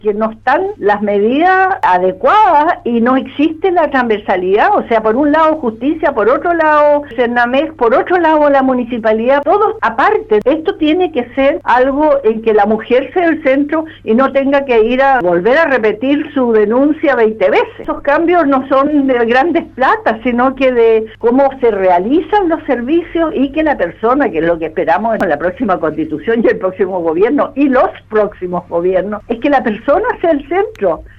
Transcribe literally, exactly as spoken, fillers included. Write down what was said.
que no están las medidas adecuadas y no existe la transversalidad, o sea, por un lado justicia, por otro lado Cernamec, por otro lado la municipalidad, todos aparte. Esto tiene que ser algo en que la mujer sea el centro y no tenga que ir a volver a repetir su denuncia veinte veces. Esos cambios no son de grandes platas, sino que de cómo se realizan los servicios y que la persona, que es lo que esperamos en la próxima constitución y el próximo gobierno y los próximos gobiernos, es que la persona sea el centro.